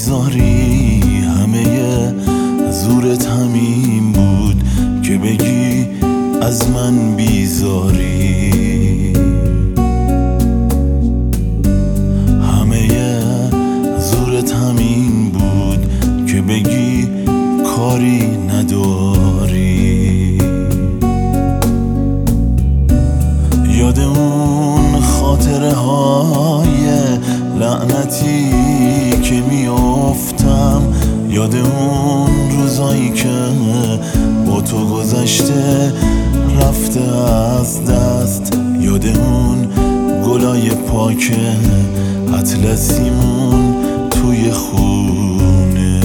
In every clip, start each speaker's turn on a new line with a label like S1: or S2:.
S1: بیزاری همه زورت همین بود که بگی از من بیزاری. همه زورت همین بود که بگی کاری نداری. یاد اون خاطره های لعنتی که میافتم، یاد اون روزایی که با تو گذشته رفته از دست، یاد اون گلای پاک اطلسیمون توی خونه،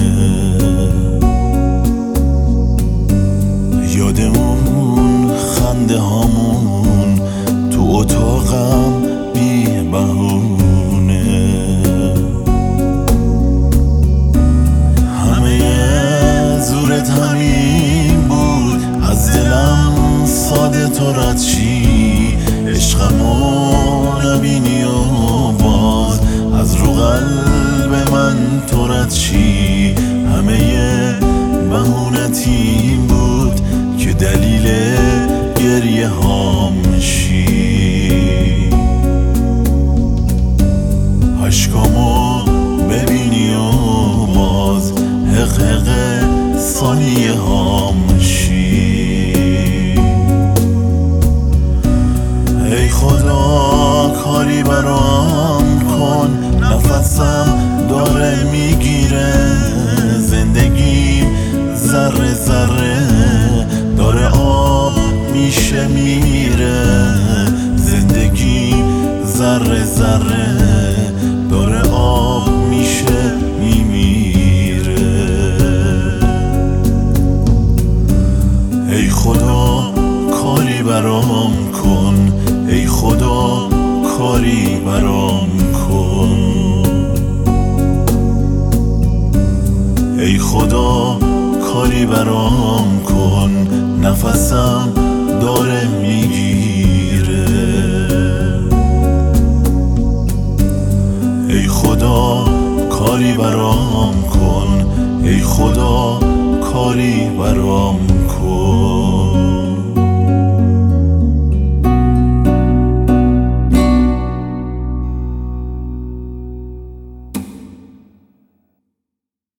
S1: یاد اون خنده هامون تو اتاقم بی بهونه. همه زورت همین بود از دلم ساده تو رد شی، عشقمو نبینی و باز از رو قلب من تو رد شی. همه بهونت این بود که دلیل گریه هام شی. عشقامو ببینی و باز حق ثانیه هام شی. ای خدا کاری برام کن، نفسم داره میگیره، زندگیم ذره ذره داره آب میشه میره، زندگیم ذره ذره داره آب میشه میمیره. ای خدا کاری برام کن، ای خدا کاری برام کن، ای خدا کاری برام کن، نفسم داره میگیره. ای خدا کاری برام کن،